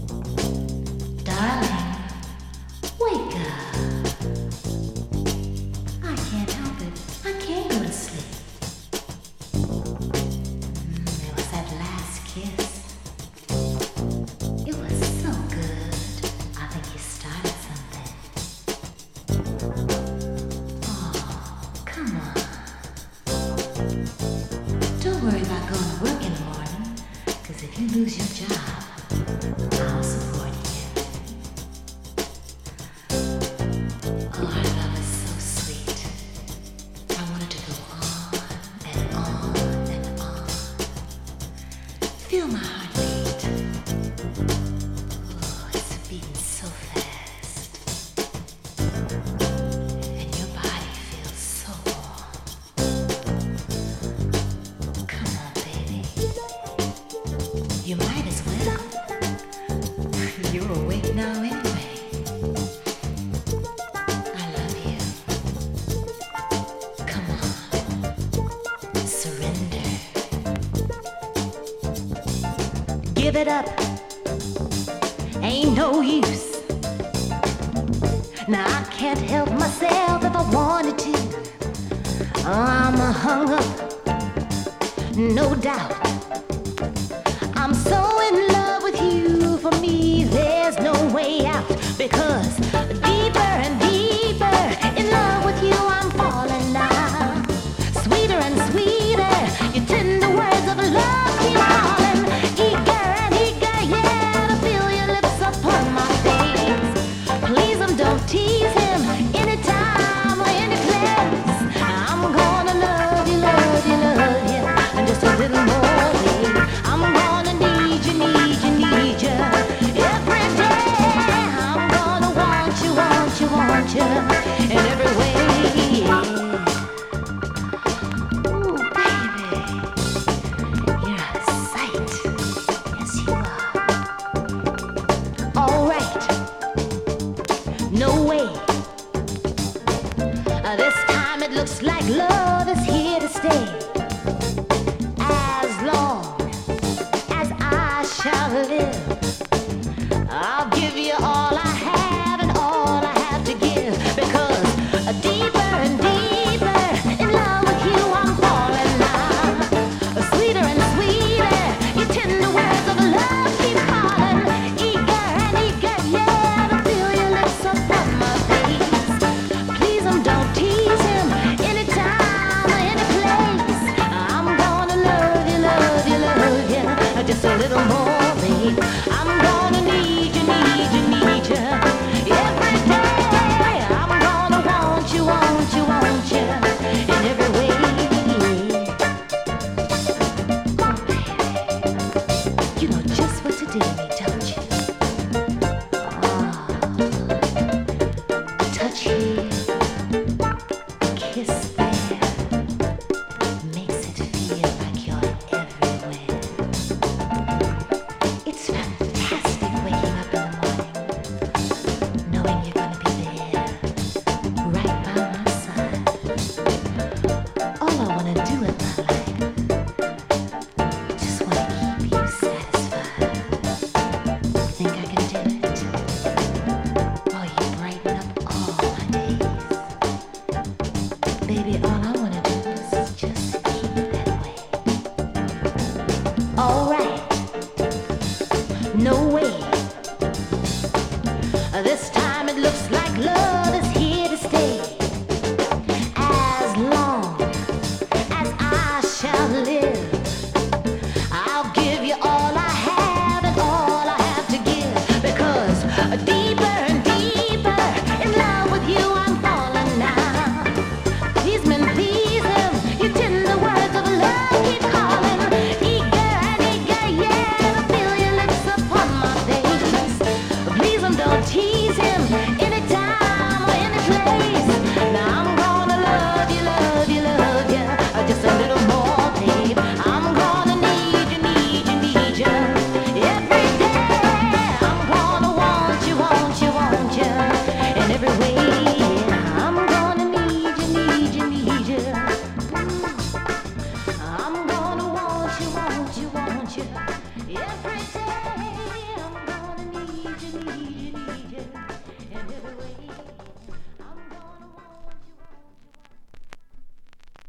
Darling, wake up. I can't help it. I can't go to sleep. There was that last kiss. It was so good. I think you started something. Oh, come on. Don't worry about going to work in the morning, because if you lose your job, I'll support you. Oh, our love is so sweet. I want it to go on and on and on. Feel my heartbeat. Oh, it's beating so fast. And your body feels so warm. Come on, baby. You might as well. You're awake now anyway. I love you. Come on. Surrender. Give it up. Ain't no use. Now I can't help myself if I wanted to. I'm hung up. No doubt. I'm so in love with you. For me, there's no way out. Because deeper and deeper in love with you, I'm falling now. Sweeter and sweeter, your tender words of love keep calling. Eager and eager, yeah, to feel your lips upon my face. Please don't tease him anytime or any place. I'm gonna love you, love you, love you, and just a little more, babe. I'm gonna need you, need you, need you every day. I'm gonna want you, want you, want you in every way. Ooh, baby, you're a sight. Yes, you are. All right, no way. This time it looks like love is here to stay. As long as I shall live, I'll give you all I have and all I have to give. Because deeper and deeper in love with you, I'm falling now. Sweeter and sweeter, your tender words of love keep calling. Eager and eager, yeah, to feel your lips upon my face. Please don't tease him anytime or any place. I'm gonna love you, love you, love you, just a little more, babe. I'm gonna need you, need you, need you every day. I'm gonna want you, want you, want you in every way. Oh, baby, you know just what to do to me, don't you? Oh, touch here, kiss there, makes it feel like you're everywhere. It's fantastic waking up in the morning, knowing you're gonna be there, right by my side. All I wanna do with my life, just wanna keep you satisfied. Think I can do it? Oh, you brighten up all my days. Baby, all I wanna do is just keep it that way. All right. No way. This time it looks like love is here to stay. As long as I shall live, I'll give you all I have and all I have to give. Because deeper and deeper in love with you, I'm falling now. Please, man, please him. Your tender words of love keep calling. Eager and eager, yeah, to feel your lips upon my face. Please don't tease him need you, need you.